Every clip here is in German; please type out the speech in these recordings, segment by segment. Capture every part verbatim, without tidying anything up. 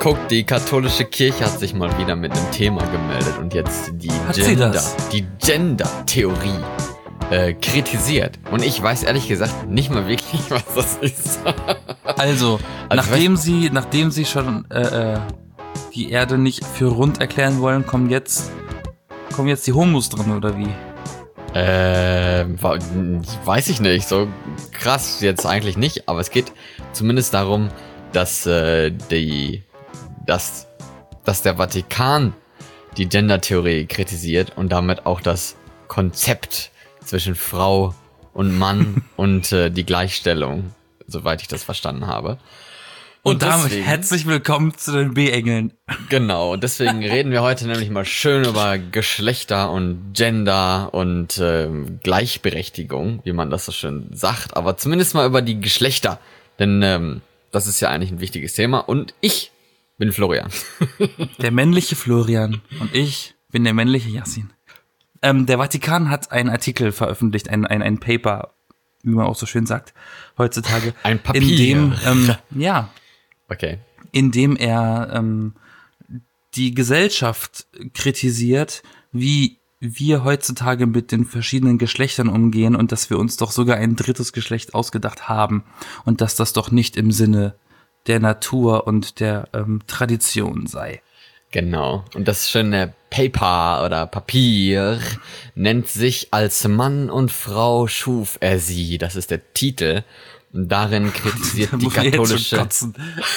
Guck, die katholische Kirche hat sich mal wieder mit einem Thema gemeldet und jetzt die Hat sie Gender, das? die Gender-Theorie äh, kritisiert. Und ich weiß ehrlich gesagt nicht mal wirklich, was das ist. Also, Also nachdem sie, nachdem sie schon äh, äh, die Erde nicht für rund erklären wollen, kommen jetzt, kommen jetzt die Homos dran, oder wie? Äh, wa- weiß ich nicht, so krass jetzt eigentlich nicht, aber es geht zumindest darum, dass äh, die, dass, dass der Vatikan die Gender-Theorie kritisiert und damit auch das Konzept zwischen Frau und Mann und äh, die Gleichstellung, soweit ich das verstanden habe. Und, damit deswegen- herzlich willkommen zu den B-Engeln. Genau, und deswegen reden wir heute nämlich mal schön über Geschlechter und Gender und ähm, Gleichberechtigung, wie man das so schön sagt, aber zumindest mal über die Geschlechter, denn ähm, das ist ja eigentlich ein wichtiges Thema und ich bin Florian. Der männliche Florian und ich bin der männliche Yassin. Ähm, der Vatikan hat einen Artikel veröffentlicht, ein, ein, ein Paper, wie man auch so schön sagt, heutzutage. Ein Papier. In dem, ähm, ja, Okay. in dem er ähm, die Gesellschaft kritisiert, wie wir heutzutage mit den verschiedenen Geschlechtern umgehen und dass wir uns doch sogar ein drittes Geschlecht ausgedacht haben und dass das doch nicht im Sinne der Natur und der ähm, Tradition sei. Genau. Und das schöne Paper oder Papier nennt sich Als Mann und Frau schuf er sie. Das ist der Titel. Und darin kritisiert Da die muss man jetzt schon katholische, kotzen.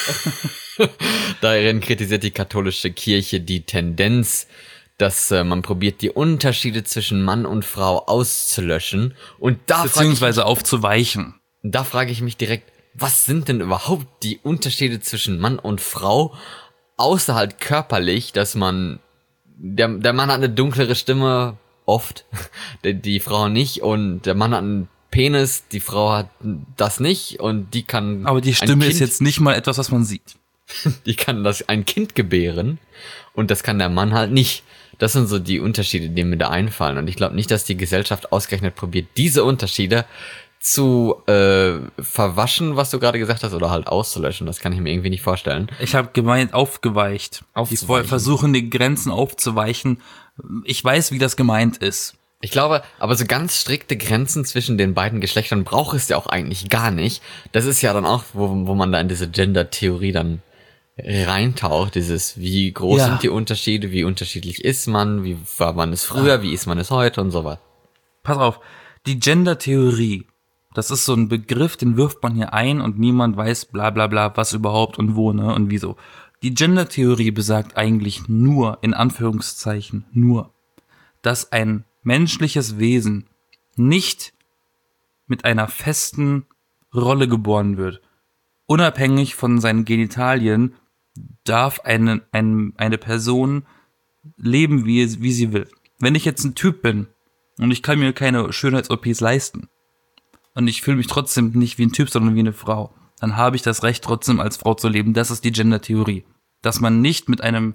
darin kritisiert die katholische Kirche die Tendenz, dass äh, man probiert, die Unterschiede zwischen Mann und Frau auszulöschen. Und da frage ich, Beziehungsweise aufzuweichen. da frage ich mich direkt, was sind denn überhaupt die Unterschiede zwischen Mann und Frau? Außer halt körperlich, dass man, der, der Mann hat eine dunklere Stimme, oft, die, die Frau nicht, und der Mann hat einen Penis, die Frau hat das nicht, und die kann Aber die ein Stimme kind, ist jetzt nicht mal etwas, was man sieht. die kann das ein Kind gebären, und das kann der Mann halt nicht. Das sind so die Unterschiede, die mir da einfallen, und ich glaube nicht, dass die Gesellschaft ausgerechnet probiert, diese Unterschiede zu äh, verwaschen, was du gerade gesagt hast, oder halt auszulöschen. Das kann ich mir irgendwie nicht vorstellen. Ich habe gemeint, aufgeweicht. Aufzuweichen. Die versuchen, die Grenzen aufzuweichen. Ich weiß, wie das gemeint ist. Ich glaube, aber so ganz strikte Grenzen zwischen den beiden Geschlechtern braucht es ja auch eigentlich gar nicht. Das ist ja dann auch, wo, wo man da in diese Gender-Theorie dann reintaucht, dieses, wie groß Ja. sind die Unterschiede, wie unterschiedlich ist man, wie war man es früher, wie ist man es heute und so was. Pass auf, die Gender-Theorie, das ist so ein Begriff, den wirft man hier ein und niemand weiß bla bla bla, was überhaupt und wo, ne, und wieso. Die Gender-Theorie besagt eigentlich nur, in Anführungszeichen, nur, dass ein menschliches Wesen nicht mit einer festen Rolle geboren wird. Unabhängig von seinen Genitalien darf eine, ein, eine Person leben, wie, wie sie will. Wenn ich jetzt ein Typ bin und ich kann mir keine Schönheits-O Ps leisten und ich fühle mich trotzdem nicht wie ein Typ, sondern wie eine Frau, dann habe ich das Recht, trotzdem als Frau zu leben. Das ist die Gender-Theorie. Dass man nicht mit einem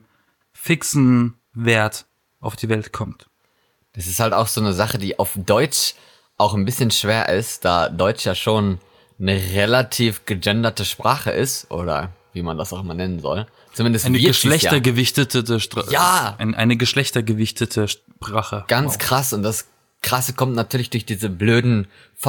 fixen Wert auf die Welt kommt. Das ist halt auch so eine Sache, die auf Deutsch auch ein bisschen schwer ist, da Deutsch ja schon eine relativ gegenderte Sprache ist, oder wie man das auch immer nennen soll. Zumindest Eine wird sie's ja. geschlechtergewichtete Stra- Ja. Ein, eine geschlechtergewichtete Sprache. Ganz Wow. krass, und das Krasse kommt natürlich durch diese blöden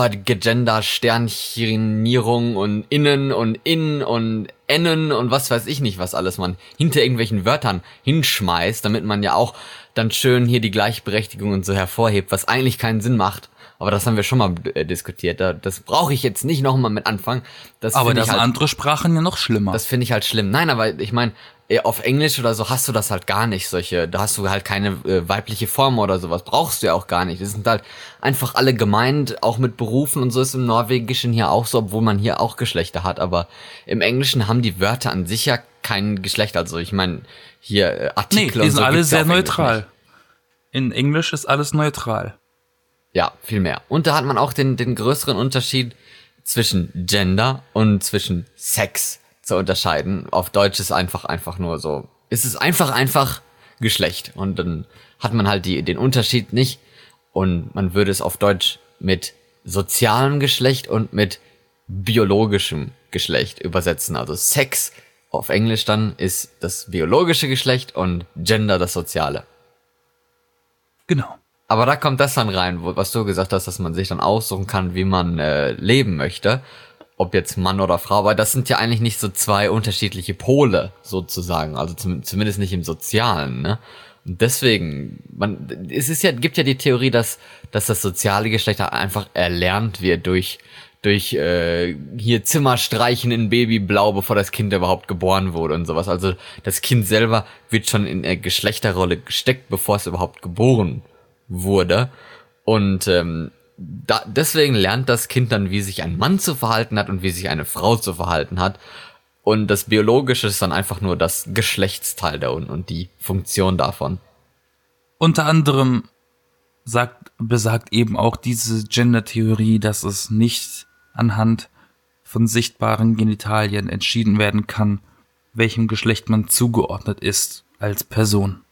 Vergender-Sternchenierung und Innen und In und Ennen und was weiß ich nicht, was alles man hinter irgendwelchen Wörtern hinschmeißt, damit man ja auch dann schön hier die Gleichberechtigung und so hervorhebt, was eigentlich keinen Sinn macht. Aber das haben wir schon mal äh, diskutiert. Da, das brauche ich jetzt nicht nochmal mit anfangen. Das Aber finde das ich sind halt, andere Sprachen ja noch schlimmer. das finde ich halt schlimm. Nein, aber ich meine, auf Englisch oder so hast du das halt gar nicht, solche, da hast du halt keine äh, weibliche Form oder sowas, brauchst du ja auch gar nicht. Das sind halt einfach alle gemeint, auch mit Berufen, und so ist im Norwegischen hier auch so, obwohl man hier auch Geschlechter hat, aber im Englischen haben die Wörter an sich ja kein Geschlecht, also ich meine, hier äh, nee, Artikel die und sind so alle gibt's ja sehr auf Englisch neutral. nicht. In Englisch ist alles neutral. Ja, viel mehr. Und da hat man auch den, den größeren Unterschied zwischen Gender und zwischen Sex zu unterscheiden. Auf Deutsch ist einfach einfach nur so, es ist einfach einfach Geschlecht, und dann hat man halt die, den Unterschied nicht, und man würde es auf Deutsch mit sozialem Geschlecht und mit biologischem Geschlecht übersetzen. Also Sex auf Englisch dann ist das biologische Geschlecht und Gender das soziale. Genau. Aber da kommt das dann rein, wo, was du gesagt hast, dass man sich dann aussuchen kann, wie man äh, leben möchte. Ob jetzt Mann oder Frau, weil das sind ja eigentlich nicht so zwei unterschiedliche Pole sozusagen, also zum, zumindest nicht im Sozialen, ne? Und deswegen, man, es ist ja, gibt ja die Theorie, dass, dass das soziale Geschlecht einfach erlernt wird durch, durch äh, hier Zimmer streichen in Babyblau, bevor das Kind überhaupt geboren wurde und sowas. Also das Kind selber wird schon in eine Geschlechterrolle gesteckt, bevor es überhaupt geboren wurde. Und ähm, Da, deswegen lernt das Kind dann, wie sich ein Mann zu verhalten hat und wie sich eine Frau zu verhalten hat. Und das Biologische ist dann einfach nur das Geschlechtsteil da unten und die Funktion davon. Unter anderem sagt, besagt eben auch diese Gender-Theorie, dass es nicht anhand von sichtbaren Genitalien entschieden werden kann, welchem Geschlecht man zugeordnet ist als Person.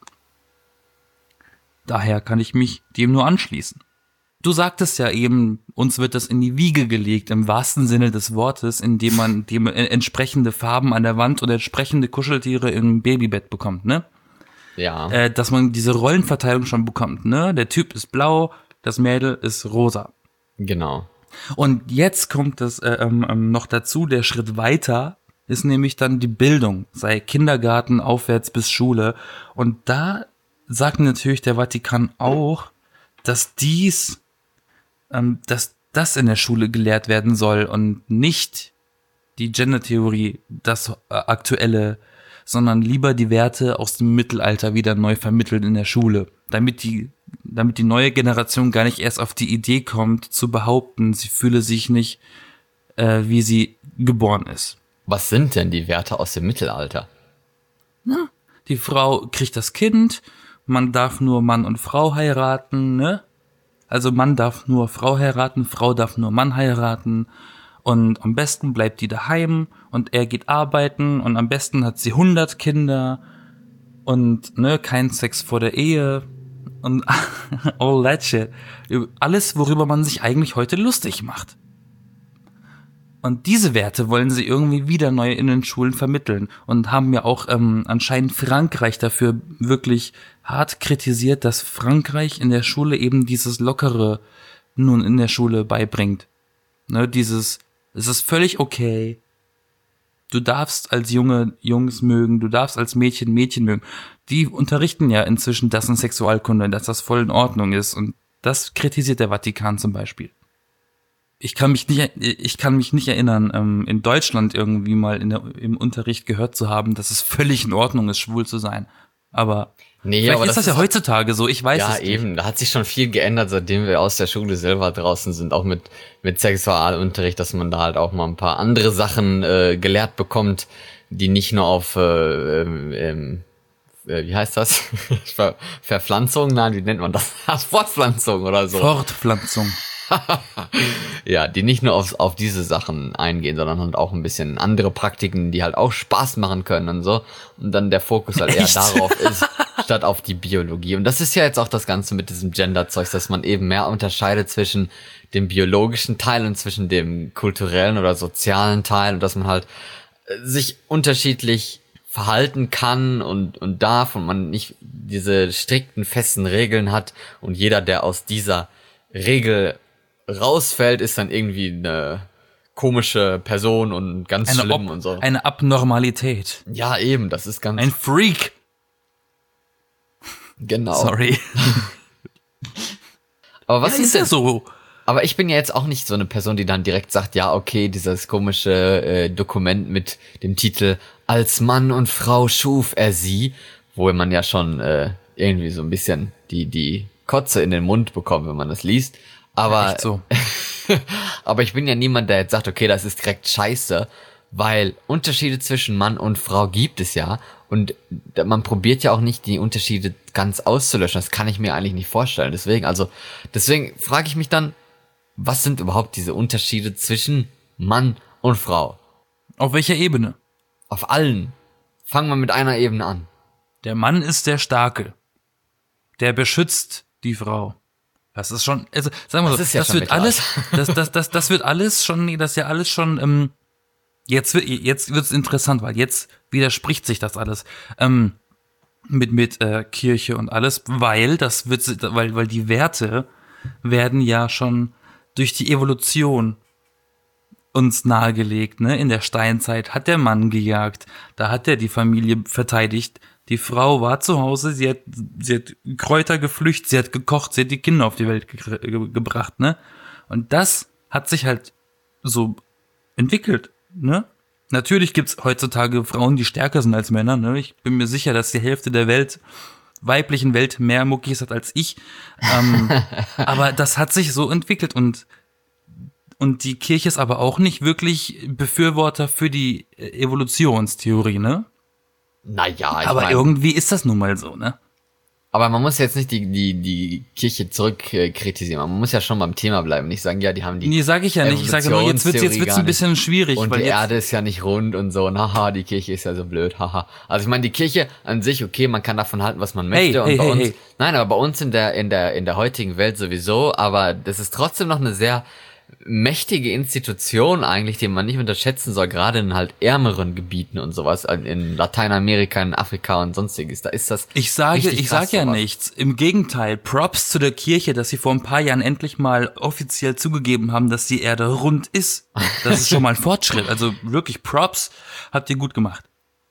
Daher kann ich mich dem nur anschließen. Du sagtest ja eben, uns wird das in die Wiege gelegt, im wahrsten Sinne des Wortes, indem man dem entsprechende Farben an der Wand und entsprechende Kuscheltiere im Babybett bekommt, ne? Ja. Äh, dass man diese Rollenverteilung schon bekommt, ne? Der Typ ist blau, das Mädel ist rosa. Genau. Und jetzt kommt das äh, ähm, noch dazu, der Schritt weiter ist nämlich dann die Bildung, sei Kindergarten aufwärts bis Schule. Und da sagt natürlich der Vatikan auch, dass dies dass das in der Schule gelehrt werden soll und nicht die Gender-Theorie, das aktuelle, sondern lieber die Werte aus dem Mittelalter wieder neu vermittelt in der Schule, damit die, damit die neue Generation gar nicht erst auf die Idee kommt, zu behaupten, sie fühle sich nicht, äh, wie sie geboren ist. Was sind denn die Werte aus dem Mittelalter? Na, die Frau kriegt das Kind, man darf nur Mann und Frau heiraten, ne? Also Mann darf nur Frau heiraten, Frau darf nur Mann heiraten und am besten bleibt die daheim und er geht arbeiten und am besten hat sie hundert Kinder und ne, kein Sex vor der Ehe und all that shit. Alles, worüber man sich eigentlich heute lustig macht. Und diese Werte wollen sie irgendwie wieder neu in den Schulen vermitteln und haben ja auch ähm, anscheinend Frankreich dafür wirklich hart kritisiert, dass Frankreich in der Schule eben dieses Lockere nun in der Schule beibringt. Ne, dieses, es ist völlig okay. Du darfst als Junge Jungs mögen, du darfst als Mädchen Mädchen mögen. Die unterrichten ja inzwischen das in Sexualkunde, dass das voll in Ordnung ist. Und das kritisiert der Vatikan zum Beispiel. Ich kann mich nicht, ich kann mich nicht erinnern, ähm, in Deutschland irgendwie mal in der, im Unterricht gehört zu haben, dass es völlig in Ordnung ist, schwul zu sein. Aber nee, vielleicht aber ist das, das ja heutzutage so, ich weiß ja, es nicht. Ja, eben, da hat sich schon viel geändert, seitdem wir aus der Schule selber draußen sind, auch mit mit Sexualunterricht, dass man da halt auch mal ein paar andere Sachen äh, gelehrt bekommt, die nicht nur auf, äh, ähm, äh, wie heißt das? Ver Verpflanzung? Nein, wie nennt man das? Fortpflanzung oder so. Fortpflanzung. Ja, die nicht nur auf, auf diese Sachen eingehen, sondern halt auch ein bisschen andere Praktiken, die halt auch Spaß machen können und so. Und dann der Fokus halt eher Echt? darauf ist, statt auf die Biologie. Und das ist ja jetzt auch das Ganze mit diesem Gender-Zeugs, dass man eben mehr unterscheidet zwischen dem biologischen Teil und zwischen dem kulturellen oder sozialen Teil und dass man halt sich unterschiedlich verhalten kann und, und darf und man nicht diese strikten, festen Regeln hat und jeder, der aus dieser Regel rausfällt, ist dann irgendwie eine komische Person und ganz Eine schlimm Ob und so. Eine Abnormalität. Ja, eben, das ist ganz... Ein Freak. Genau. Sorry. Aber was Ja, ist ist ja denn so? Aber ich bin ja jetzt auch nicht so eine Person, die dann direkt sagt, ja, okay, dieses komische äh, Dokument mit dem Titel Als Mann und Frau schuf er sie, wo man ja schon äh, irgendwie so ein bisschen die die Kotze in den Mund bekommt, wenn man das liest. Aber, Echt so. aber ich bin ja niemand, der jetzt sagt, okay, das ist direkt scheiße, weil Unterschiede zwischen Mann und Frau gibt es ja und man probiert ja auch nicht, die Unterschiede ganz auszulöschen. Das kann ich mir eigentlich nicht vorstellen. Deswegen, also, deswegen frage ich mich dann, was sind überhaupt diese Unterschiede zwischen Mann und Frau? Auf welcher Ebene? Auf allen. Fangen wir mit einer Ebene an. Der Mann ist der Starke. Der beschützt die Frau. Das ist schon, also sagen wir so, Das ist ja das schon wird mit alles, das, das, das, das wird alles schon, das ist ja alles schon, ähm, jetzt wird, jetzt wird's interessant, weil jetzt widerspricht sich das alles. Ähm, mit mit äh, Kirche und alles, weil das wird, weil weil die Werte werden ja schon durch die Evolution uns nahegelegt, ne? In der Steinzeit hat der Mann gejagt, da hat er die Familie verteidigt, die Frau war zu Hause, sie hat sie hat Kräuter gepflückt, sie hat gekocht, sie hat die Kinder auf die Welt ge- ge- gebracht, ne? Und das hat sich halt so entwickelt, ne? Natürlich gibt's heutzutage Frauen, die stärker sind als Männer, ne? Ich bin mir sicher, dass die Hälfte der Welt, weiblichen Welt, mehr Muckis hat als ich. Ähm, aber das hat sich so entwickelt und und die Kirche ist aber auch nicht wirklich Befürworter für die Evolutionstheorie, ne? Naja, ich Aber mein, irgendwie ist das nun mal so, ne? aber man muss jetzt nicht die, die, die Kirche zurück äh, kritisieren. Man muss ja schon beim Thema bleiben. Nicht sagen, ja, die haben die Nee, sag ich ja nicht. Ich sage nur, jetzt wird's, jetzt wird's ein bisschen schwierig. Und weil die jetzt, Erde ist ja nicht rund und so. Und haha, die Kirche ist ja so blöd, haha. Also ich meine, die Kirche an sich, okay, man kann davon halten, was man möchte. Hey, und hey, bei hey, uns, hey. nein, aber bei uns in der, in der, in der heutigen Welt sowieso. Aber das ist trotzdem noch eine sehr mächtige Institution eigentlich, die man nicht unterschätzen soll, gerade in halt ärmeren Gebieten und sowas, in Lateinamerika, in Afrika und sonstiges. Da ist das Ich sage, richtig ich krass, sage ja sowas. nichts. Im Gegenteil, Props zu der Kirche, dass sie vor ein paar Jahren endlich mal offiziell zugegeben haben, dass die Erde rund ist. Das ist schon mal ein Fortschritt. Also wirklich Props, habt ihr gut gemacht.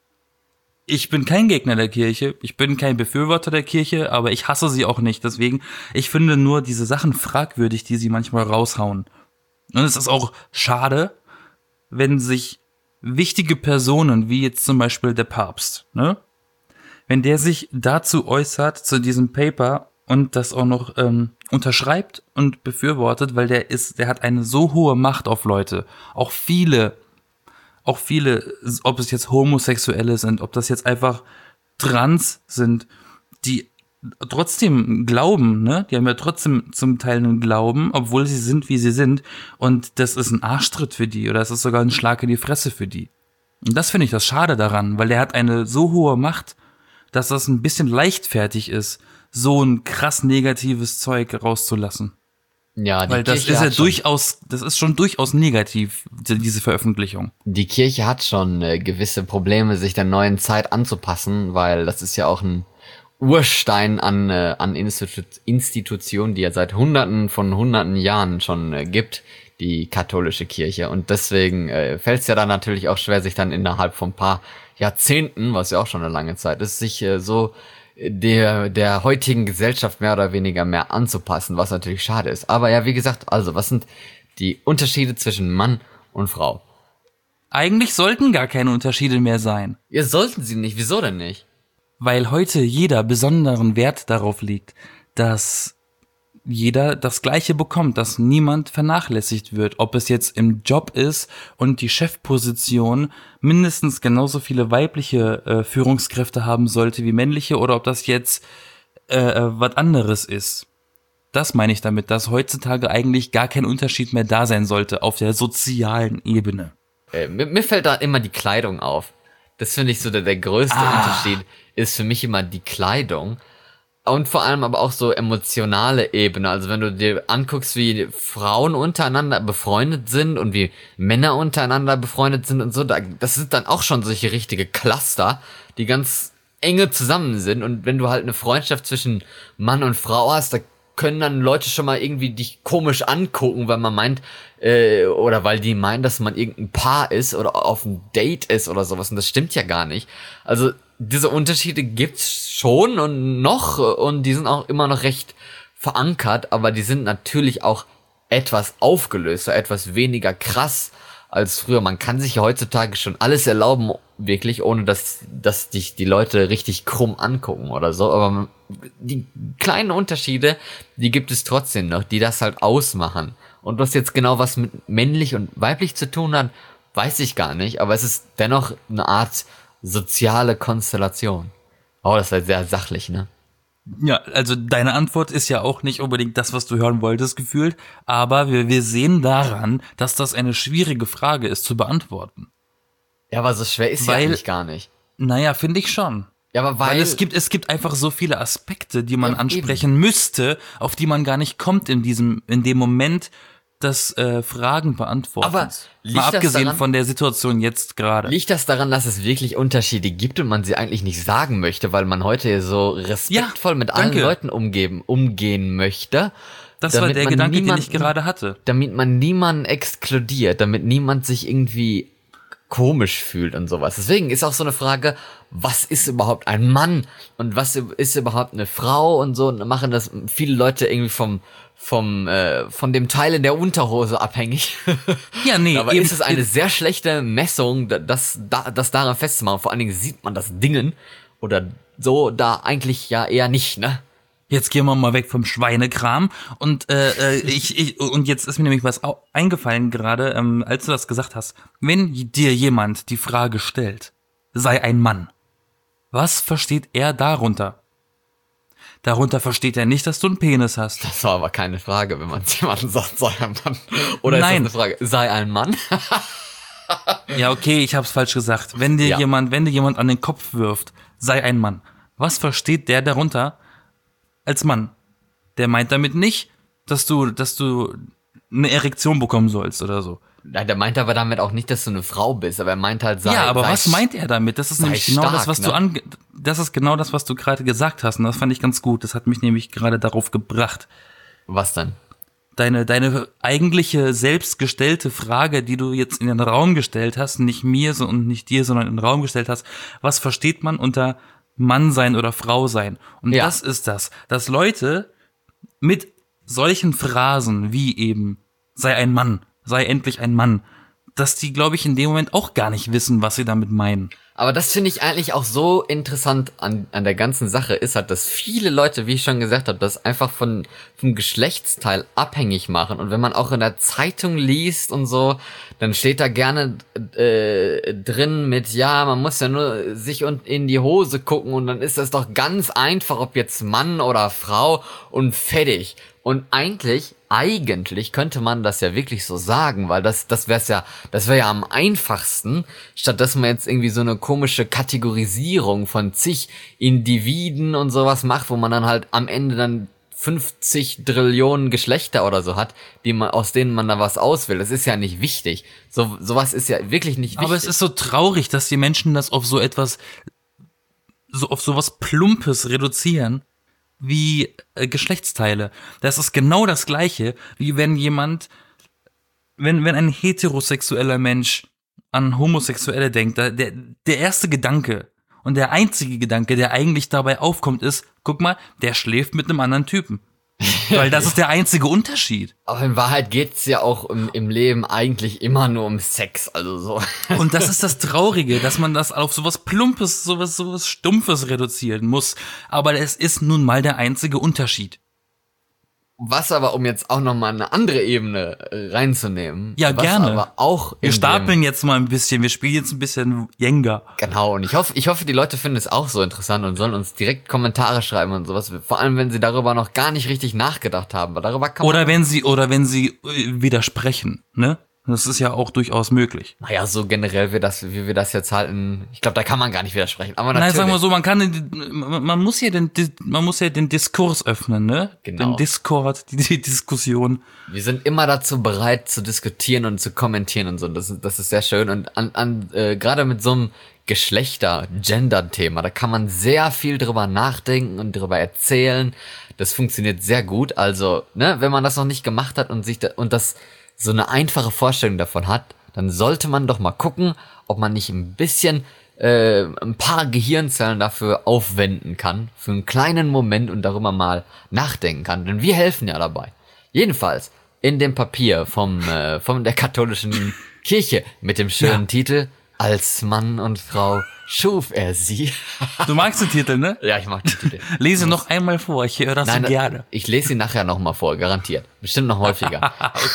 Ich bin kein Gegner der Kirche, ich bin kein Befürworter der Kirche, aber ich hasse sie auch nicht. Deswegen, ich finde nur diese Sachen fragwürdig, die sie manchmal raushauen. Und es ist auch schade, wenn sich wichtige Personen, wie jetzt zum Beispiel der Papst, ne, wenn der sich dazu äußert, zu diesem Paper und das auch noch ähm, unterschreibt und befürwortet, weil der ist, der hat eine so hohe Macht auf Leute. Auch viele, auch viele, ob es jetzt Homosexuelle sind, ob das jetzt einfach Trans sind, die trotzdem glauben, ne? Die haben ja trotzdem zum Teil einen Glauben, obwohl sie sind, wie sie sind. Und das ist ein Arschtritt für die oder es ist sogar ein Schlag in die Fresse für die. Und das finde ich das Schade daran, weil der hat eine so hohe Macht, dass das ein bisschen leichtfertig ist, so ein krass negatives Zeug rauszulassen. Ja, die Weil das Kirche ist ja hat schon- durchaus, das ist schon durchaus negativ, die- diese Veröffentlichung. Die Kirche hat schon äh, gewisse Probleme, sich der neuen Zeit anzupassen, weil das ist ja auch ein Urstein an, äh, an Institu Institutionen, die ja seit Hunderten von Hunderten Jahren schon äh, gibt, die katholische Kirche. Und deswegen äh, fällt es ja dann natürlich auch schwer, sich dann innerhalb von ein paar Jahrzehnten, was ja auch schon eine lange Zeit ist, sich äh, so der der heutigen Gesellschaft mehr oder weniger mehr anzupassen, was natürlich schade ist. Aber ja, wie gesagt, also was sind die Unterschiede zwischen Mann und Frau? Eigentlich sollten gar keine Unterschiede mehr sein. Ja, sollten sie nicht. Wieso denn nicht? Weil heute jeder besonderen Wert darauf legt, dass jeder das Gleiche bekommt, dass niemand vernachlässigt wird, ob es jetzt im Job ist und die Chefposition mindestens genauso viele weibliche äh, Führungskräfte haben sollte wie männliche oder ob das jetzt äh, äh, was anderes ist. Das meine ich damit, dass heutzutage eigentlich gar kein Unterschied mehr da sein sollte auf der sozialen Ebene. Äh, mir, mir fällt da immer die Kleidung auf. Das finde ich so der, der größte Ah. Unterschied ist für mich immer die Kleidung. Und vor allem aber auch so emotionale Ebene. Also wenn du dir anguckst, wie Frauen untereinander befreundet sind und wie Männer untereinander befreundet sind und so, da, das sind dann auch schon solche richtige Cluster, die ganz enge zusammen sind. Und wenn du halt eine Freundschaft zwischen Mann und Frau hast, da können dann Leute schon mal irgendwie dich komisch angucken, weil man meint, äh, oder weil die meinen, dass man irgendein Paar ist oder auf ein Date ist oder sowas. Und das stimmt ja gar nicht. Also diese Unterschiede gibt's schon und noch und die sind auch immer noch recht verankert, aber die sind natürlich auch etwas aufgelöster, etwas weniger krass als früher. Man kann sich ja heutzutage schon alles erlauben, wirklich, ohne dass, dass dich die Leute richtig krumm angucken oder so. Aber die kleinen Unterschiede, die gibt es trotzdem noch, die das halt ausmachen. Und was jetzt genau was mit männlich und weiblich zu tun hat, weiß ich gar nicht. Aber es ist dennoch eine Art soziale Konstellation. Oh, das war sehr sachlich, ne? Ja, also deine Antwort ist ja auch nicht unbedingt das, was du hören wolltest, gefühlt, aber wir, wir sehen daran, dass das eine schwierige Frage ist zu beantworten. Ja, aber so schwer ist sie Weil- eigentlich gar nicht. Naja, finde ich schon. Ja, aber weil, Weil es gibt, es gibt einfach so viele Aspekte, die man Ja, ansprechen müsste, auf die man gar nicht kommt in diesem, in dem Moment, des äh, Fragen beantwortens. Aber liegt mal das abgesehen daran- von der Situation jetzt gerade. Liegt das daran, dass es wirklich Unterschiede gibt und man sie eigentlich nicht sagen möchte, weil man heute so respektvoll mit allen danke. Leuten umgeben, umgehen möchte? Das war damit der man Gedanke, den ich niemanden- gerade hatte. Damit man niemanden exkludiert, damit niemand sich irgendwie komisch fühlt und sowas. Deswegen ist auch so eine Frage, was ist überhaupt ein Mann und was ist überhaupt eine Frau und so, und machen das viele Leute irgendwie vom vom äh, von dem Teil in der Unterhose abhängig. Ja, nee, Aber eben- ist es eine sehr schlechte Messung, da- das, da- das daran festzumachen. Vor allen Dingen sieht man das Dingen oder so da eigentlich ja eher nicht, ne? Jetzt gehen wir mal weg vom Schweinekram und äh, äh, ich, ich und jetzt ist mir nämlich was au- eingefallen gerade, ähm, als du das gesagt hast. Wenn dir jemand die Frage stellt, sei ein Mann, was versteht er darunter? Darunter versteht er nicht, dass du einen Penis hast. Das war aber keine Frage, wenn man jemandem sagt, sei ein Mann. Oder Nein. ist das eine Frage, sei ein Mann? Ja, okay, ich hab's falsch gesagt. Wenn dir Ja. jemand, wenn dir jemand an den Kopf wirft, sei ein Mann. Was versteht der darunter als Mann? Der meint damit nicht, dass du, dass du eine Erektion bekommen sollst oder so. Nein, der meint aber damit auch nicht, dass du eine Frau bist, aber er meint halt, sei ja, aber sei was meint er damit? Das ist sei nämlich genau stark, das, was ne? du ange das ist genau das, was du gerade gesagt hast. Und das fand ich ganz gut. Das hat mich nämlich gerade darauf gebracht. Was denn? Deine, deine eigentliche selbstgestellte Frage, die du jetzt in den Raum gestellt hast, nicht mir so und nicht dir, sondern in den Raum gestellt hast, was versteht man unter Mann sein oder Frau sein? Und Ja. das ist das, dass Leute mit solchen Phrasen wie eben sei ein Mann, sei endlich ein Mann, dass die, glaube ich, in dem Moment auch gar nicht wissen, was sie damit meinen. Aber das finde ich eigentlich auch so interessant an, an der ganzen Sache ist halt, dass viele Leute, wie ich schon gesagt habe, das einfach von vom Geschlechtsteil abhängig machen. Und wenn man auch in der Zeitung liest und so, dann steht da gerne äh, drin mit, ja, man muss ja nur sich und in die Hose gucken und dann ist das doch ganz einfach, ob jetzt Mann oder Frau und fertig. Und eigentlich, eigentlich könnte man das ja wirklich so sagen, weil das, das wär's ja, das wäre ja am einfachsten, statt dass man jetzt irgendwie so eine komische Kategorisierung von zig Individen und sowas macht, wo man dann halt am Ende dann fünfzig Trillionen Geschlechter oder so hat, die man, aus denen man da was auswählt. Das ist ja nicht wichtig. So, sowas ist ja wirklich nicht wichtig. Aber es ist so traurig, dass die Menschen das auf so etwas, so auf sowas Plumpes reduzieren, wie äh, Geschlechtsteile. Das ist genau das Gleiche, wie wenn jemand, wenn, wenn ein heterosexueller Mensch an Homosexuelle denkt, da, der, der erste Gedanke und der einzige Gedanke, der eigentlich dabei aufkommt, ist, guck mal, der schläft mit einem anderen Typen. Weil das ist der einzige Unterschied. Aber in Wahrheit geht's ja auch im, im Leben eigentlich immer nur um Sex, also so. Und das ist das Traurige, dass man das auf sowas Plumpes, sowas, sowas Stumpfes reduzieren muss. Aber es ist nun mal der einzige Unterschied. Was aber, um jetzt auch nochmal eine andere Ebene äh, reinzunehmen. Ja, was gerne. aber auch Wir in stapeln jetzt mal ein bisschen, wir spielen jetzt ein bisschen Jenga. Dem, genau, und ich hoffe, ich hoffe, die Leute finden es auch so interessant und sollen uns direkt Kommentare schreiben und sowas. Vor allem, wenn sie darüber noch gar nicht richtig nachgedacht haben, weil darüber kann man... Oder wenn sie, oder wenn sie äh, widersprechen, ne? Das ist ja auch durchaus möglich. Naja, so generell, wie, das, wie wir das jetzt halten, ich glaube, da kann man gar nicht widersprechen. Aber Nein, natürlich. sagen wir so, man kann, den- man man muss ja den, man muss ja den Diskurs öffnen, ne? Genau. Den Discord, die, die Diskussion. Wir sind immer dazu bereit zu diskutieren und zu kommentieren und so. Das ist, das ist sehr schön. Und an, an äh, gerade mit so einem Geschlechter-Gender-Thema, da kann man sehr viel drüber nachdenken und drüber erzählen. Das funktioniert sehr gut. Also, ne, wenn man das noch nicht gemacht hat und sich da, und das so eine einfache Vorstellung davon hat, dann sollte man doch mal gucken, ob man nicht ein bisschen äh, ein paar Gehirnzellen dafür aufwenden kann, für einen kleinen Moment und darüber mal nachdenken kann. Denn wir helfen ja dabei. Jedenfalls in dem Papier vom äh, von der katholischen Kirche mit dem schönen Ja. Titel Als Mann und Frau schuf er sie. Du magst den Titel, ne? Ja, ich mag den Titel. Lese noch einmal vor, ich höre das Nein, so gerne. ich lese ihn nachher noch mal vor, garantiert. Bestimmt noch häufiger.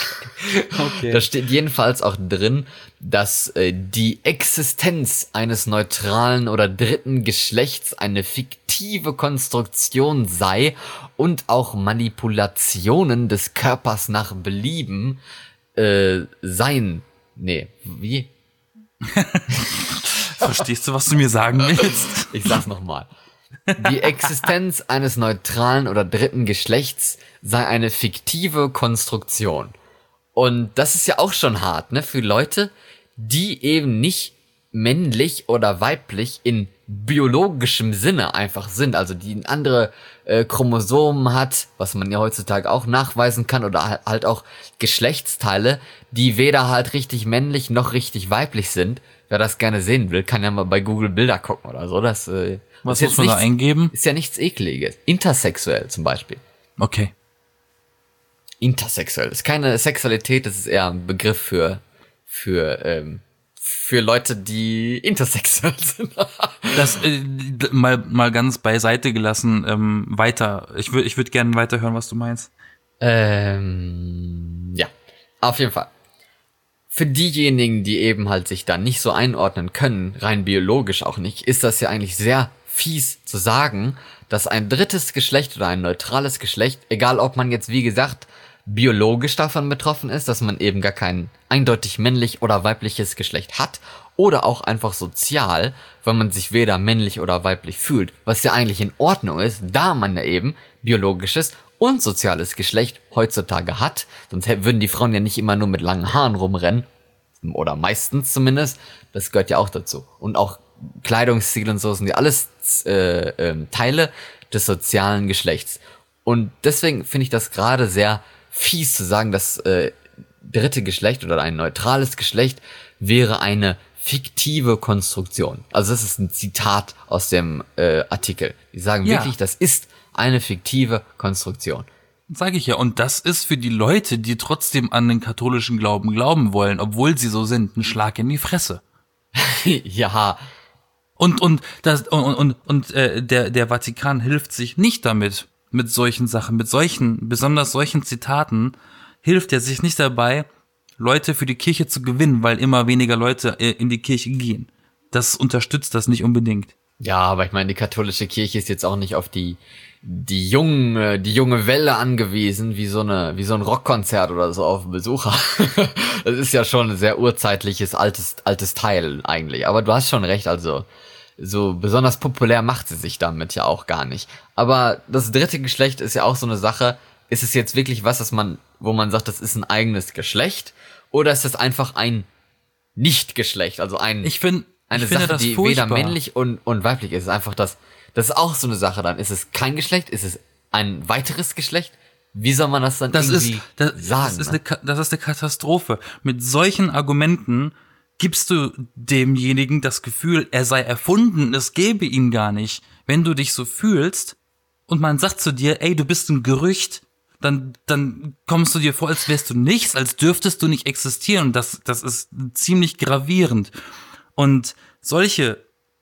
Okay. Da steht jedenfalls auch drin, dass äh, die Existenz eines neutralen oder dritten Geschlechts eine fiktive Konstruktion sei und auch Manipulationen des Körpers nach Belieben äh, sein. Nee, wie? Verstehst du, was du mir sagen willst? Ich sag's nochmal. Die Existenz eines neutralen oder dritten Geschlechts sei eine fiktive Konstruktion. Und das ist ja auch schon hart, ne, für Leute, die eben nicht männlich oder weiblich in biologischem Sinne einfach sind, also die ein andere äh, Chromosomen hat, was man ja heutzutage auch nachweisen kann, oder halt auch Geschlechtsteile, die weder halt richtig männlich noch richtig weiblich sind. Wer das gerne sehen will, kann ja mal bei Google Bilder gucken oder so. Das, äh, Was das muss man da eingeben? Ist ja nichts Ekliges. Intersexuell zum Beispiel. Okay. Intersexuell. Das ist keine Sexualität, das ist eher ein Begriff für, für, ähm, für Leute, die intersexuell sind. Das äh, mal mal ganz beiseite gelassen, ähm, weiter. Ich würde ich würde gerne weiterhören, was du meinst. Ähm, ja, auf jeden Fall. Für diejenigen, die eben halt sich da nicht so einordnen können, rein biologisch auch nicht, ist das ja eigentlich sehr fies zu sagen, dass ein drittes Geschlecht oder ein neutrales Geschlecht, egal ob man jetzt wie gesagt biologisch davon betroffen ist, dass man eben gar kein eindeutig männlich oder weibliches Geschlecht hat, oder auch einfach sozial, weil man sich weder männlich oder weiblich fühlt, was ja eigentlich in Ordnung ist, da man ja eben biologisches und soziales Geschlecht heutzutage hat, sonst würden die Frauen ja nicht immer nur mit langen Haaren rumrennen, oder meistens zumindest, das gehört ja auch dazu. Und auch Kleidungsstil und so sind ja alles äh, äh, Teile des sozialen Geschlechts. Und deswegen finde ich das gerade sehr fies zu sagen, das äh, dritte Geschlecht oder ein neutrales Geschlecht wäre eine fiktive Konstruktion. Also das ist ein Zitat aus dem äh, Artikel. Die sagen Ja. wirklich, das ist eine fiktive Konstruktion. Sage ich ja. Und das ist für die Leute, die trotzdem an den katholischen Glauben glauben wollen, obwohl sie so sind, ein Schlag in die Fresse. Ja, Und und das und und und äh, der der Vatikan hilft sich nicht damit, mit solchen Sachen, mit solchen besonders solchen Zitaten hilft er sich nicht dabei, Leute für die Kirche zu gewinnen, weil immer weniger Leute äh, in die Kirche gehen. Das unterstützt das nicht unbedingt. ja, aber ich meine, die katholische Kirche ist jetzt auch nicht auf die die junge die junge Welle angewiesen, wie so eine wie so ein Rockkonzert oder so auf Besucher. Das ist ja schon ein sehr urzeitliches altes altes Teil eigentlich. Aber du hast schon recht, also so besonders populär macht sie sich damit ja auch gar nicht. Aber das dritte Geschlecht ist ja auch so eine Sache. Ist es jetzt wirklich was, dass man, wo man sagt, das ist ein eigenes Geschlecht? Oder ist das einfach ein Nicht-Geschlecht? Also ein, Ich finde eine ich finde Sache, das die furchtbar. weder männlich und, und weiblich ist. Es ist einfach das, das ist auch so eine Sache dann. Ist es kein Geschlecht? Ist es ein weiteres Geschlecht? Wie soll man das dann Das irgendwie ist das, sagen? das ist ne? eine Ka- das ist eine Katastrophe. Mit solchen Argumenten gibst du demjenigen das Gefühl, er sei erfunden, es gäbe ihn gar nicht. Wenn du dich so fühlst und man sagt zu dir, ey, du bist ein Gerücht, dann dann kommst du dir vor, als wärst du nichts, als dürftest du nicht existieren. Und das das ist ziemlich gravierend. Und solche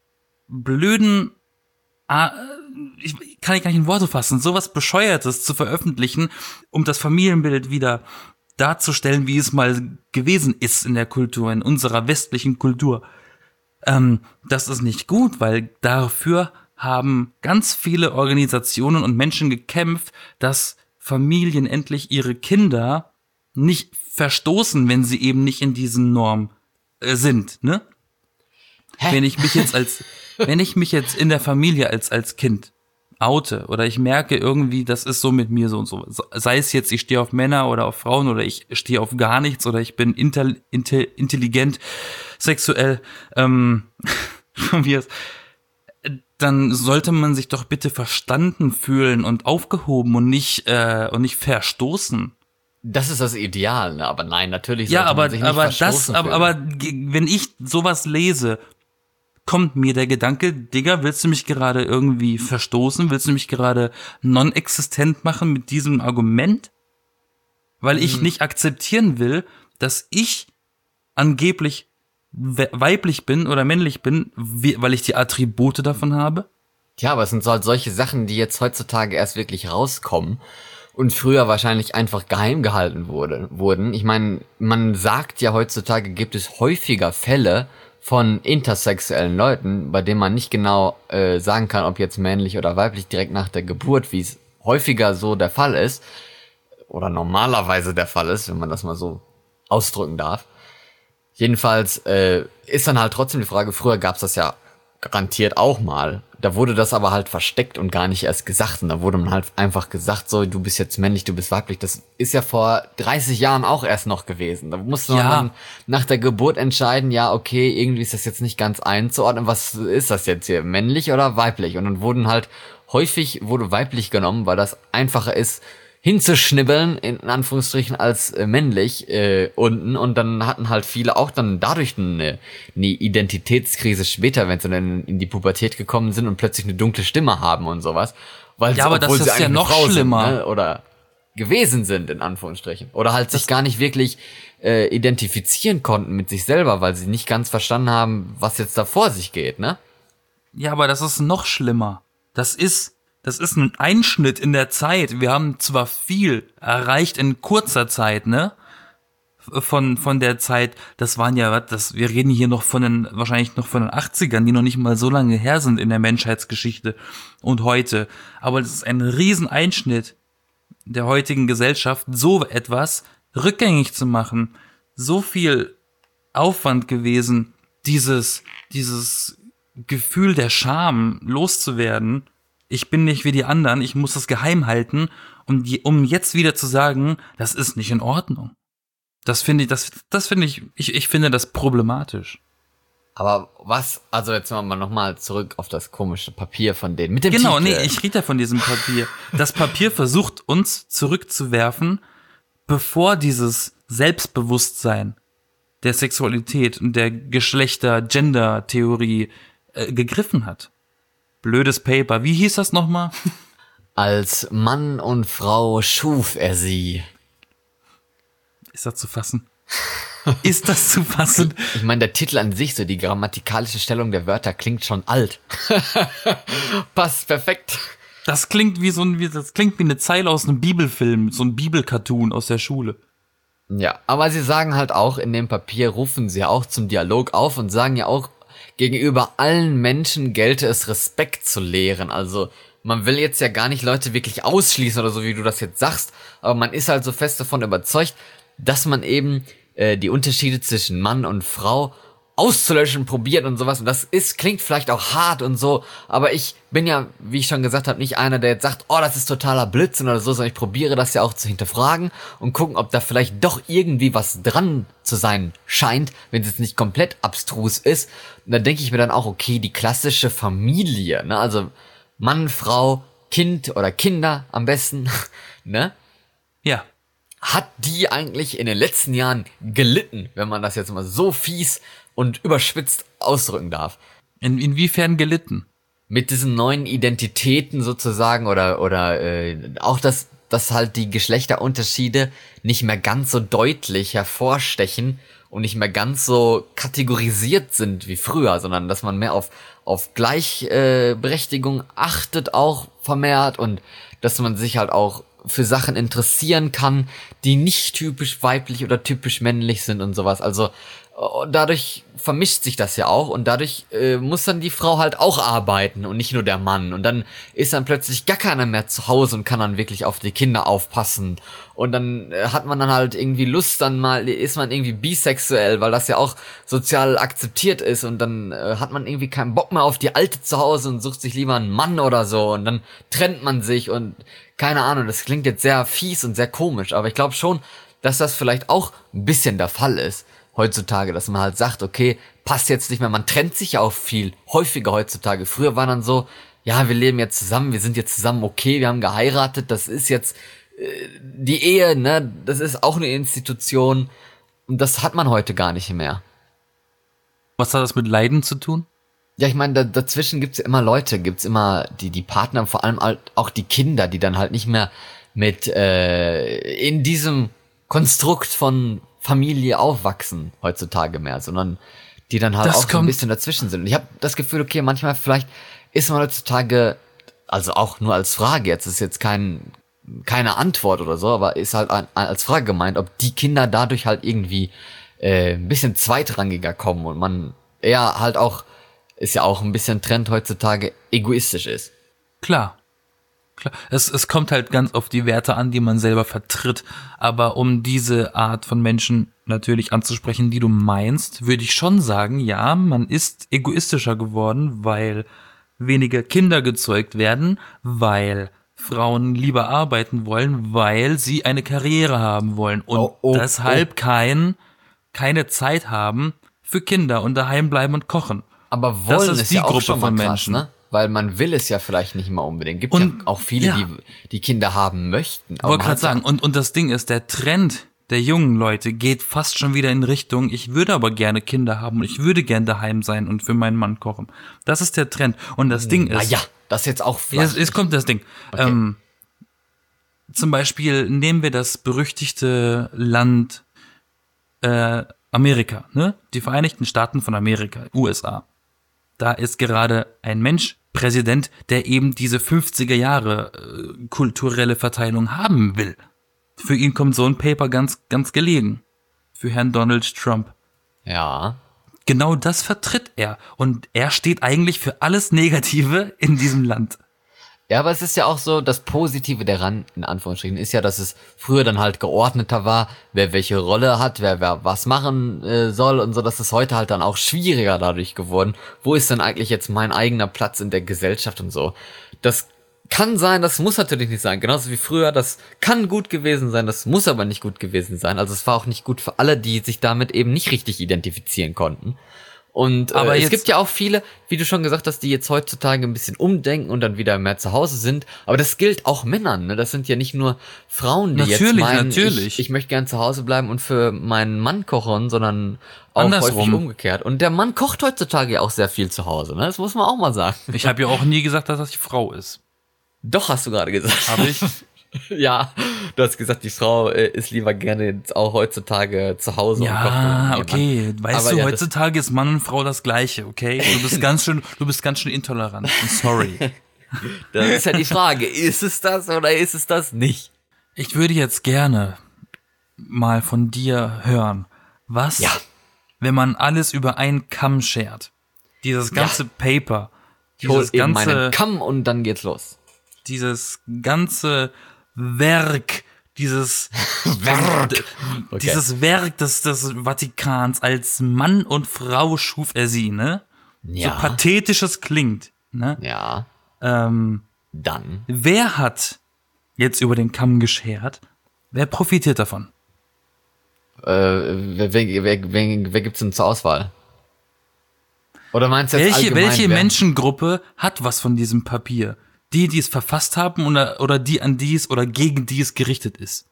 blöden ah, ich kann ich gar nicht in Worte fassen, sowas Bescheuertes zu veröffentlichen, um das Familienbild wieder darzustellen, wie es mal gewesen ist in der Kultur, in unserer westlichen Kultur. Ähm, das ist nicht gut, weil dafür haben ganz viele Organisationen und Menschen gekämpft, dass Familien endlich ihre Kinder nicht verstoßen, wenn sie eben nicht in diesen Normen äh, sind, ne? Hä? Wenn ich mich jetzt als, wenn ich mich jetzt in der Familie als, als Kind oute oder ich merke irgendwie, das ist so mit mir so und so, sei es jetzt, ich stehe auf Männer oder auf Frauen oder ich stehe auf gar nichts oder ich bin inter, inter, intelligent, sexuell, ähm, von mir aus, dann sollte man sich doch bitte verstanden fühlen und aufgehoben und nicht, äh, und nicht verstoßen. Das ist das Ideal, ne? Aber nein, natürlich Ja, sollte aber, man sich nicht aber das, verstoßen aber, fühlen. aber g- wenn ich sowas lese, kommt mir der Gedanke, Digga, willst du mich gerade irgendwie verstoßen? Willst du mich gerade non-existent machen mit diesem Argument? Weil ich Mhm. nicht akzeptieren will, dass ich angeblich we- weiblich bin oder männlich bin, wie, weil ich die Attribute davon habe? Ja, aber es sind so halt solche Sachen, die jetzt heutzutage erst wirklich rauskommen und früher wahrscheinlich einfach geheim gehalten wurde, wurden. Ich meine, man sagt ja heutzutage, gibt es häufiger Fälle von intersexuellen Leuten, bei denen man nicht genau äh, sagen kann, ob jetzt männlich oder weiblich direkt nach der Geburt, wie es häufiger so der Fall ist, oder normalerweise der Fall ist, wenn man das mal so ausdrücken darf. Jedenfalls äh, ist dann halt trotzdem die Frage, früher gab's das ja garantiert auch mal. Da wurde das aber halt versteckt und gar nicht erst gesagt. Und da wurde man halt einfach gesagt, so, du bist jetzt männlich, du bist weiblich. Das ist ja vor dreißig Jahren auch erst noch gewesen. Da musste man Ja. dann nach der Geburt entscheiden, ja, okay, irgendwie ist das jetzt nicht ganz einzuordnen. Was ist das jetzt hier, männlich oder weiblich? Und dann wurden halt, häufig wurde weiblich genommen, weil das einfacher ist, hinzuschnibbeln, in Anführungsstrichen, als äh, männlich äh, unten. Und dann hatten halt viele auch dann dadurch eine, eine Identitätskrise später, wenn sie dann in die Pubertät gekommen sind und plötzlich eine dunkle Stimme haben und sowas. Weil Ja, sie, aber das obwohl sie ist ja eigentlich noch eine Frau schlimmer. Sind, ne? Oder gewesen sind, in Anführungsstrichen. Oder halt sich gar nicht wirklich äh, identifizieren konnten mit sich selber, weil sie nicht ganz verstanden haben, was jetzt da vor sich geht, ne? Ja, aber das ist noch schlimmer. Das ist, das ist ein Einschnitt in der Zeit. Wir haben zwar viel erreicht in kurzer Zeit, ne? Von, von der Zeit, das waren ja, was, das, wir reden hier noch von den, wahrscheinlich noch von den achtzigern, die noch nicht mal so lange her sind in der Menschheitsgeschichte und heute. Aber das ist ein Rieseneinschnitt der heutigen Gesellschaft, so etwas rückgängig zu machen. So viel Aufwand gewesen, dieses, dieses Gefühl der Scham loszuwerden. Ich bin nicht wie die anderen, ich muss das geheim halten, um, die, um jetzt wieder zu sagen, das ist nicht in Ordnung. Das finde ich, das, das finde ich, ich, ich finde das problematisch. Aber was, also jetzt mal nochmal zurück auf das komische Papier von denen, mit dem Genau, Titel. nee, ich rede ja von diesem Papier. Das Papier versucht uns zurückzuwerfen, bevor dieses Selbstbewusstsein der Sexualität und der Geschlechter-Gender-Theorie äh, gegriffen hat. Blödes Paper. Wie hieß das nochmal? Als Mann und Frau schuf er sie. Ist das zu fassen? Ist das zu fassen? Ich meine, der Titel an sich, so die grammatikalische Stellung der Wörter klingt schon alt. Passt perfekt. Das klingt wie so ein, wie, das klingt wie eine Zeile aus einem Bibelfilm, so ein Bibelcartoon aus der Schule. Ja, aber sie sagen halt auch, in dem Papier rufen sie auch zum Dialog auf und sagen ja auch, gegenüber allen Menschen gelte es Respekt zu lehren. Also man will jetzt ja gar nicht Leute wirklich ausschließen oder so, wie du das jetzt sagst, aber man ist halt so fest davon überzeugt, dass man eben äh, die Unterschiede zwischen Mann und Frau auszulöschen probiert und sowas. Und das ist, klingt vielleicht auch hart und so, aber ich bin ja, wie ich schon gesagt habe, nicht einer, der jetzt sagt, oh, das ist totaler Blödsinn oder so, sondern ich probiere das ja auch zu hinterfragen und gucken, ob da vielleicht doch irgendwie was dran zu sein scheint, wenn es jetzt nicht komplett abstrus ist. Und da denke ich mir dann auch, okay, die klassische Familie, ne, also Mann, Frau, Kind oder Kinder am besten, ne? Ja. Hat die eigentlich in den letzten Jahren gelitten, wenn man das jetzt mal so fies und überspitzt ausdrücken darf? In, inwiefern gelitten? Mit diesen neuen Identitäten sozusagen oder oder äh, auch, dass, dass halt die Geschlechterunterschiede nicht mehr ganz so deutlich hervorstechen und nicht mehr ganz so kategorisiert sind wie früher, sondern dass man mehr auf auf Gleichberechtigung äh, achtet auch vermehrt und dass man sich halt auch für Sachen interessieren kann, die nicht typisch weiblich oder typisch männlich sind und sowas. Also dadurch vermischt sich das ja auch und dadurch äh, muss dann die Frau halt auch arbeiten und nicht nur der Mann. Und dann ist dann plötzlich gar keiner mehr zu Hause und kann dann wirklich auf die Kinder aufpassen. Und dann äh, hat man dann halt irgendwie Lust, dann mal ist man irgendwie bisexuell, weil das ja auch sozial akzeptiert ist. Und dann äh, hat man irgendwie keinen Bock mehr auf die Alte zu Hause und sucht sich lieber einen Mann oder so. Und dann trennt man sich und keine Ahnung, das klingt jetzt sehr fies und sehr komisch. Aber ich glaube schon, dass das vielleicht auch ein bisschen der Fall ist heutzutage, dass man halt sagt, okay, passt jetzt nicht mehr, man trennt sich ja auch viel häufiger heutzutage. Früher war dann so, ja, wir leben jetzt zusammen, wir sind jetzt zusammen, okay, wir haben geheiratet, das ist jetzt äh, die Ehe, ne, das ist auch eine Institution und das hat man heute gar nicht mehr. Was hat das mit Leiden zu tun? Ja, ich meine, da, dazwischen gibt's ja immer Leute, gibt's immer die die Partner, vor allem halt auch die Kinder, die dann halt nicht mehr mit äh, in diesem Konstrukt von Familie aufwachsen heutzutage mehr, sondern die dann halt Das auch so ein kommt- bisschen dazwischen sind. Und ich habe das Gefühl, okay, manchmal vielleicht ist man heutzutage, also auch nur als Frage, jetzt ist jetzt kein keine Antwort oder so, aber ist halt ein, als Frage gemeint, ob die Kinder dadurch halt irgendwie äh, ein bisschen zweitrangiger kommen und man eher halt auch, ist ja auch ein bisschen Trend heutzutage, egoistisch ist. Klar. Klar, es, es kommt halt ganz auf die Werte an, die man selber vertritt. Aber um diese Art von Menschen natürlich anzusprechen, die du meinst, würde ich schon sagen, ja, man ist egoistischer geworden, weil weniger Kinder gezeugt werden, weil Frauen lieber arbeiten wollen, weil sie eine Karriere haben wollen und oh, oh, deshalb oh. kein, keine Zeit haben für Kinder und daheim bleiben und kochen. Aber wollen das ist ist die ja auch Gruppe schon mal von krass, Menschen. ne? Weil man will es ja vielleicht nicht mal unbedingt. Gibt Und- ja auch viele, ja. die die Kinder haben möchten. Ich Aber wollte man gerade hat sagen, und, und das Ding ist, der Trend der jungen Leute geht fast schon wieder in Richtung, ich würde aber gerne Kinder haben und ich würde gerne daheim sein und für meinen Mann kochen. Das ist der Trend. Und das Ding ist, Naja, das ist jetzt auch jetzt, vielleicht. jetzt kommt das Ding. Okay. Ähm, zum Beispiel nehmen wir das berüchtigte Land äh, Amerika, ne? Die Vereinigten Staaten von Amerika, U S A. Da ist gerade ein Mensch Präsident, der eben diese fünfziger Jahre äh, kulturelle Verteilung haben will. Für ihn kommt so ein Paper ganz, ganz gelegen. Für Herrn Donald Trump. Ja. Genau das vertritt er. Und er steht eigentlich für alles Negative in diesem Land. Ja, aber es ist ja auch so, das Positive daran, in Anführungsstrichen, ist ja, dass es früher dann halt geordneter war, wer welche Rolle hat, wer wer was machen äh, soll und so, dass es heute halt dann auch schwieriger dadurch geworden. Wo ist denn eigentlich jetzt mein eigener Platz in der Gesellschaft und so? Das kann sein, das muss natürlich nicht sein. Genauso wie früher, das kann gut gewesen sein, das muss aber nicht gut gewesen sein. Also es war auch nicht gut für alle, die sich damit eben nicht richtig identifizieren konnten. Und äh, Aber es jetzt- gibt ja auch viele, wie du schon gesagt hast, die jetzt heutzutage ein bisschen umdenken und dann wieder mehr zu Hause sind. Aber das gilt auch Männern, ne? Das sind ja nicht nur Frauen, die jetzt Natürlich, meinen, natürlich. ich, ich möchte gern zu Hause bleiben und für meinen Mann kochen, sondern auch Andersrum. häufig umgekehrt. Und der Mann kocht heutzutage ja auch sehr viel zu Hause, ne? Das muss man auch mal sagen. Ich habe ja auch nie gesagt, dass das die Frau ist. Doch, hast du gerade gesagt. Habe ich? Ja, du hast gesagt, die Frau äh, ist lieber gerne jetzt auch heutzutage zu Hause und kocht. Ja, mit dem okay. Mann. Weißt Aber du, ja, das- heutzutage ist Mann und Frau das Gleiche, okay? Du bist ganz schön, du bist ganz schön intolerant. I'm sorry. Das ist ja die Frage, ist es das oder ist es das nicht? Ich würde jetzt gerne mal von dir hören, was, Ja. wenn man alles über einen Kamm schert, dieses ganze Paper, Ich hol dieses eben meinen ganze, Kamm und dann geht's los. dieses ganze Werk, dieses Werk. Okay. dieses Werk des, des Vatikans als Mann und Frau schuf er sie, ne? Ja. So pathetisch es klingt, ne? Ja, Ähm, dann. wer hat jetzt über den Kamm geschert? Wer profitiert davon? Äh, wer, wer, wer, wer, wer gibt's denn zur Auswahl? Oder meinst du jetzt Welche, allgemein, welche wer- Menschengruppe hat was von diesem Papier? Die, die es verfasst haben oder, oder die, an die es oder gegen die es gerichtet ist?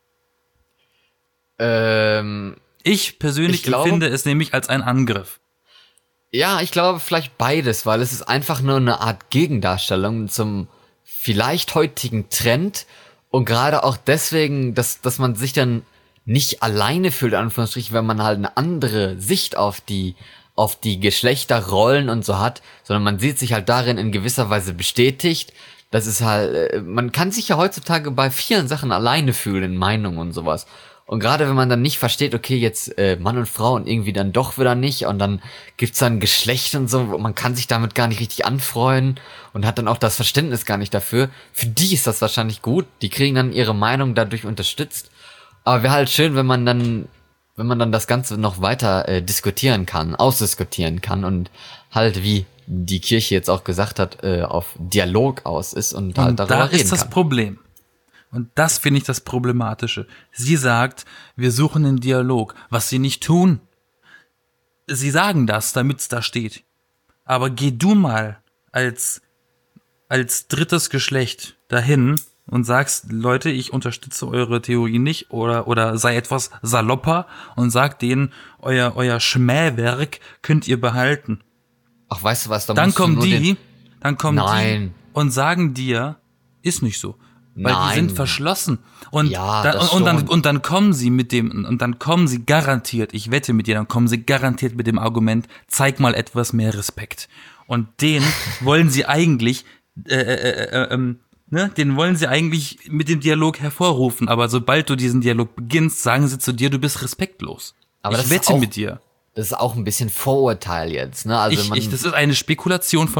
Ähm, Ich persönlich Ich glaube- empfinde es nämlich als einen Angriff. ja, ich glaube vielleicht beides, weil es ist einfach nur eine Art Gegendarstellung zum vielleicht heutigen Trend und gerade auch deswegen, dass, dass man sich dann nicht alleine fühlt, in Anführungsstrichen, wenn man halt eine andere Sicht auf die, auf die Geschlechterrollen und so hat, sondern man sieht sich halt darin in gewisser Weise bestätigt. Das ist halt, äh, man kann sich ja heutzutage bei vielen Sachen alleine fühlen in Meinungen und sowas. Und gerade wenn man dann nicht versteht, okay, jetzt äh, Mann und Frau und irgendwie dann doch wieder nicht und dann gibt's dann Geschlecht und so, man kann sich damit gar nicht richtig anfreuen und hat dann auch das Verständnis gar nicht dafür. Für die ist das wahrscheinlich gut, die kriegen dann ihre Meinung dadurch unterstützt. Aber wäre halt schön, wenn man dann, wenn man dann das Ganze noch weiter äh, diskutieren kann, ausdiskutieren kann und halt, wie die Kirche jetzt auch gesagt hat, äh, auf Dialog aus ist und halt Und darüber da reden ist das kann. Problem. Und das finde ich das Problematische. Sie sagt, wir suchen einen Dialog, was sie nicht tun. Sie sagen das, damit es da steht. Aber geh du mal als, als drittes Geschlecht dahin und sagst, Leute, ich unterstütze eure Theorie nicht oder, oder sei etwas salopper und sag denen, euer, euer Schmähwerk könnt ihr behalten. Ach, weißt du was, da Dann musst du kommen nur die, den- dann kommen Nein. die und sagen dir, ist nicht so. Weil die Nein. sind verschlossen. Und, Ja, dann, das und, dann, schon. und dann kommen sie mit dem, und dann kommen sie garantiert, ich wette mit dir, dann kommen sie garantiert mit dem Argument, zeig mal etwas mehr Respekt. Und den wollen sie eigentlich, äh, äh, äh, ähm, ne, den wollen sie eigentlich mit dem Dialog hervorrufen. Aber sobald du diesen Dialog beginnst, sagen sie zu dir, du bist respektlos. Aber das ich ist wette auch- mit dir. Das ist auch ein bisschen Vorurteil jetzt, ne? Also Ich, man, ich, das ist eine Spekulation von mir.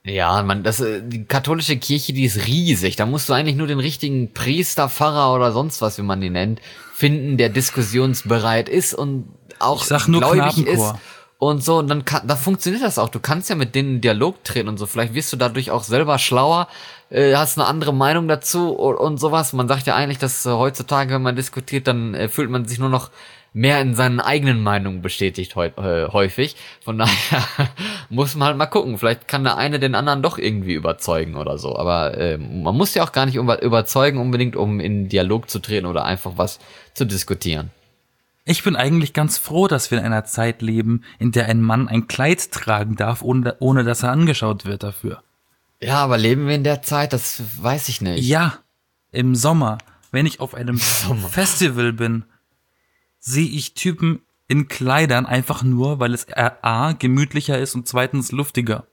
Ja, man, das, äh, die katholische Kirche, die ist riesig. Da musst du eigentlich nur den richtigen Priester, Pfarrer oder sonst was, wie man die nennt, finden, der diskussionsbereit ist und auch Ich sag nur gläubig ist. Knabenchor. Und so, und dann kann, da funktioniert das auch. Du kannst ja mit denen in Dialog treten und so. Vielleicht wirst du dadurch auch selber schlauer, äh, hast eine andere Meinung dazu und, und sowas. Man sagt ja eigentlich, dass äh, heutzutage, wenn man diskutiert, dann äh, fühlt man sich nur noch mehr in seinen eigenen Meinungen bestätigt heu, äh, häufig. Von daher muss man halt mal gucken. Vielleicht kann der eine den anderen doch irgendwie überzeugen oder so. Aber äh, man muss ja auch gar nicht über, überzeugen unbedingt, um in Dialog zu treten oder einfach was zu diskutieren. Ich bin eigentlich ganz froh, dass wir in einer Zeit leben, in der ein Mann ein Kleid tragen darf, ohne, ohne dass er angeschaut wird dafür. Ja, aber leben wir in der Zeit? Das weiß ich nicht. Ja, im Sommer, wenn ich auf einem Festival bin, sehe ich Typen in Kleidern einfach nur, weil es A, gemütlicher ist und zweitens luftiger.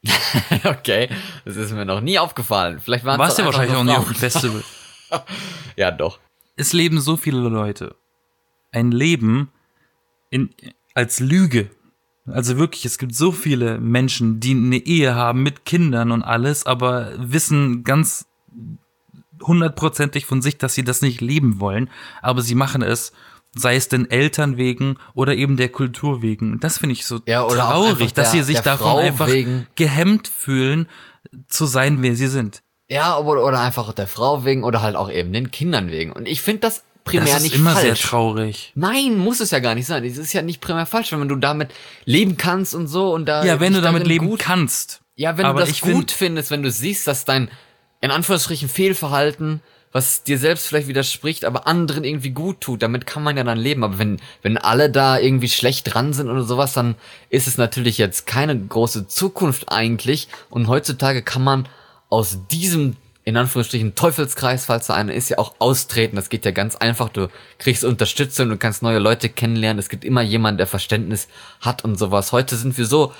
Okay, das ist mir noch nie aufgefallen. Vielleicht waren Warst es du doch wahrscheinlich auch einfach nie nur auf dem Frauen. Festival. Ja, doch. Es leben so viele Leute. Ein Leben in, als Lüge. Also wirklich, es gibt so viele Menschen, die eine Ehe haben mit Kindern und alles, aber wissen ganz hundertprozentig von sich, dass sie das nicht leben wollen, aber sie machen es, sei es den Eltern wegen oder eben der Kultur wegen. Das finde ich so Ja, oder auch traurig, einfach dass der- sie sich der davon Frau einfach wegen. gehemmt fühlen, zu sein, wer sie sind. Ja, oder, oder einfach der Frau wegen oder halt auch eben den Kindern wegen. Und ich finde das primär Das ist nicht immer falsch. sehr traurig. Nein, muss es ja gar nicht sein. Es ist ja nicht primär falsch, wenn du damit leben kannst und so und da Ja, wenn dich du damit darin leben gut, kannst. Ja, wenn Aber du das ich gut find- findest, wenn du siehst, dass dein in Anführungsstrichen Fehlverhalten, was dir selbst vielleicht widerspricht, aber anderen irgendwie gut tut, damit kann man ja dann leben. Aber wenn wenn alle da irgendwie schlecht dran sind oder sowas, dann ist es natürlich jetzt keine große Zukunft eigentlich. Und heutzutage kann man aus diesem in Anführungsstrichen Teufelskreis, falls da einer ist, ja auch austreten. Das geht ja ganz einfach. Du kriegst Unterstützung, du kannst neue Leute kennenlernen. Es gibt immer jemanden, der Verständnis hat und sowas. Heute sind wir so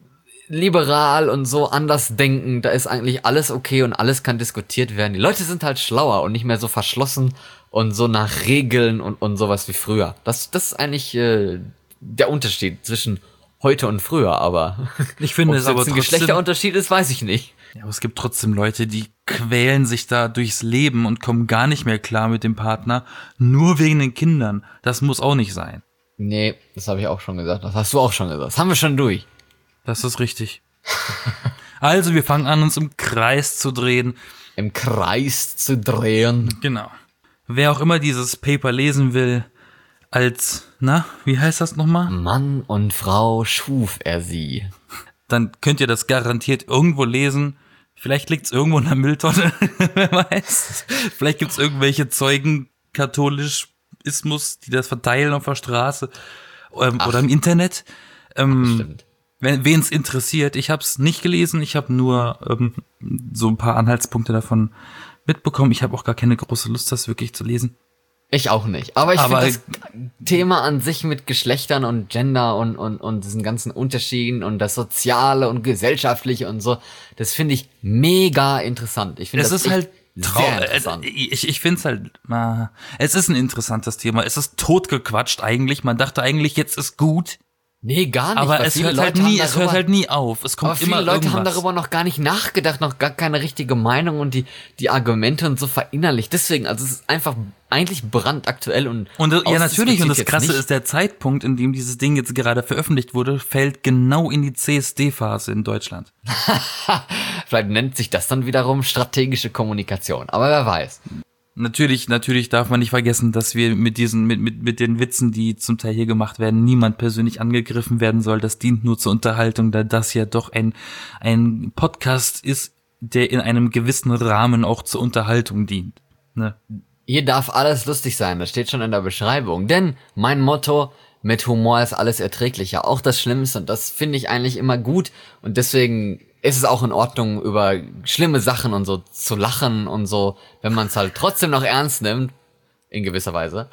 liberal und so anders denken. Da ist eigentlich alles okay und alles kann diskutiert werden. Die Leute sind halt schlauer und nicht mehr so verschlossen und so nach Regeln und, und sowas wie früher. Das, das ist eigentlich äh, der Unterschied zwischen heute und früher. Aber Ich finde ob es aber jetzt ein trotzdem, Geschlechterunterschied ist, weiß ich nicht. ja, aber es gibt trotzdem Leute, die quälen sich da durchs Leben und kommen gar nicht mehr klar mit dem Partner, nur wegen den Kindern. Das muss auch nicht sein. Nee, das habe ich auch schon gesagt. Das hast du auch schon gesagt. Das haben wir schon durch. Das ist richtig. Also, wir fangen an, uns im Kreis zu drehen. Im Kreis zu drehen. Genau. Wer auch immer dieses Paper lesen will, als, na, wie heißt das nochmal? Mann und Frau schuf er sie. Dann könnt ihr das garantiert irgendwo lesen. Vielleicht liegt's irgendwo in der Mülltonne, wer weiß. Vielleicht gibt's irgendwelche Zeugen Katholismus, die das verteilen auf der Straße ähm, oder im Internet. Ähm, Stimmt. wenn wen's interessiert, ich habe es nicht gelesen, ich habe nur ähm, so ein paar Anhaltspunkte davon mitbekommen. Ich habe auch gar keine große Lust, das wirklich zu lesen. Ich auch nicht. Aber ich Aber- finde das Thema an sich mit Geschlechtern und Gender und, und, und diesen ganzen Unterschieden und das Soziale und Gesellschaftliche und so, das finde ich mega interessant. Ich finde Es das ist halt echt trau sehr also, interessant. ich ich finde es halt, na, es ist ein interessantes Thema. Es ist totgequatscht eigentlich. Man dachte eigentlich, jetzt ist gut, Nee, gar nicht. aber weil es viele hört halt Leute nie, haben es darüber- hört halt nie auf. Es kommt Aber viele immer Leute irgendwas. haben darüber noch gar nicht nachgedacht, noch gar keine richtige Meinung und die, die Argumente und so verinnerlicht. Deswegen, also es ist einfach eigentlich brandaktuell und Und äh, ja, natürlich, und das ausdiskutiert Krasse jetzt ist, der Zeitpunkt, in dem dieses Ding jetzt gerade veröffentlicht wurde, fällt genau in die C S D-Phase in Deutschland. Vielleicht nennt sich das dann wiederum strategische Kommunikation. Aber wer weiß. Natürlich, natürlich darf man nicht vergessen, dass wir mit diesen, mit, mit, mit den Witzen, die zum Teil hier gemacht werden, niemand persönlich angegriffen werden soll. Das dient nur zur Unterhaltung, da das ja doch ein, ein Podcast ist, der in einem gewissen Rahmen auch zur Unterhaltung dient. Ne? Hier darf alles lustig sein, das steht schon in der Beschreibung. Denn mein Motto, mit Humor ist alles erträglicher, auch das Schlimmste. Und das finde ich eigentlich immer gut. Und deswegen ist es auch in Ordnung, über schlimme Sachen und so zu lachen und so, wenn man es halt trotzdem noch ernst nimmt. In gewisser Weise.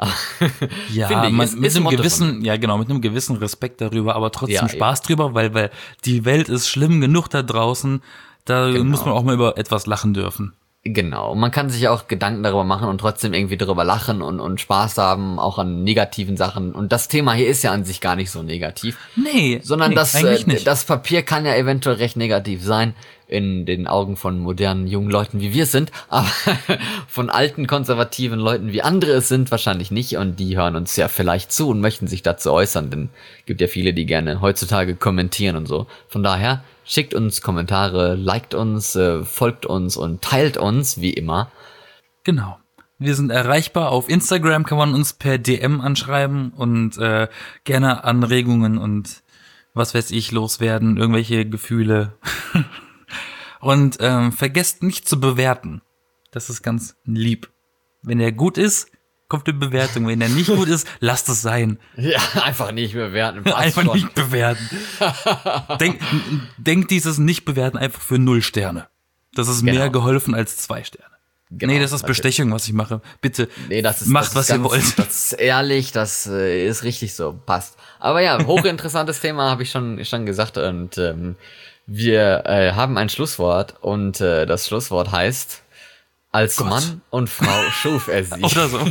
Ja, Finde ich, man, ist- mit ist ein einem Motto von gewissen, ja genau, mit einem gewissen Respekt darüber, aber trotzdem Ja, Spaß drüber, weil, weil die Welt ist schlimm genug da draußen, da Genau. muss man auch mal über etwas lachen dürfen. Genau, man kann sich auch Gedanken darüber machen und trotzdem irgendwie darüber lachen und, und Spaß haben, auch an negativen Sachen. Und das Thema hier ist ja an sich gar nicht so negativ. Nee, Sondern nee, das, eigentlich äh, nicht. das Papier kann ja eventuell recht negativ sein, in den Augen von modernen jungen Leuten, wie wir es sind. Aber von alten, konservativen Leuten, wie andere es sind, wahrscheinlich nicht. Und die hören uns ja vielleicht zu und möchten sich dazu äußern. Denn es gibt ja viele, die gerne heutzutage kommentieren und so. Von daher, schickt uns Kommentare, liked uns, äh, folgt uns und teilt uns, wie immer. Genau. Wir sind erreichbar. Auf Instagram kann man uns per D M anschreiben und äh, gerne Anregungen und was weiß ich loswerden, irgendwelche Gefühle. Und ähm, vergesst nicht zu bewerten. Das ist ganz lieb. Wenn er gut ist, kommt eine Bewertung. Wenn er nicht gut ist, lasst es sein. Ja, einfach nicht bewerten. passt Einfach schon. nicht bewerten. Denk, denk dieses Nicht-Bewerten einfach für null Sterne. Das ist Genau. mehr geholfen als zwei Sterne. Genau, nee, das ist natürlich. Bestechung, was ich mache. Bitte, Nee, das ist, macht, das ist was ganz, ihr wollt. Das ist ehrlich, das äh, ist richtig so, passt. Aber ja, hochinteressantes Thema, habe ich schon schon gesagt. Und ähm, wir äh, haben ein Schlusswort und äh, das Schlusswort heißt: Als Gott. Mann und Frau schuf er sie. Oder so.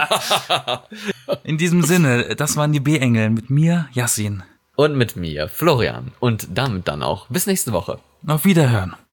In diesem Sinne, das waren die B-Engel mit mir, Yassin. Und mit mir, Florian. Und damit dann auch bis nächste Woche. Auf Wiederhören.